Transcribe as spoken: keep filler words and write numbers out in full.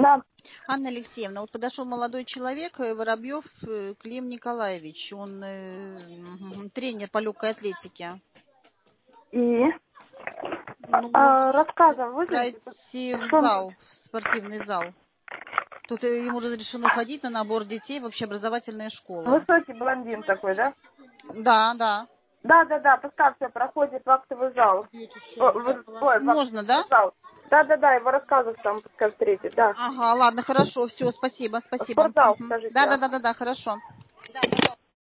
Да. Анна Алексеевна, вот подошел молодой человек, э, Воробьев э, Клим Николаевич. Он э, м, тренер по легкой атлетике. И Ну, а, вот рассказом вызовите, пройти в что зал, в спортивный зал. Тут э, ему разрешено ходить на набор детей в общеобразовательные школы. высокий блондин такой, да? Да, да. Да, да, да, поставьте, проходит в актовый зал. В- в- ой, в Можно, да? актовый зал. Да, да, да, его рассказов там пускай встретит, да. Ага, ладно, хорошо, все, спасибо, В спасибо. спортзал, Мгм. скажите. Да, да, а. да, да, да, хорошо.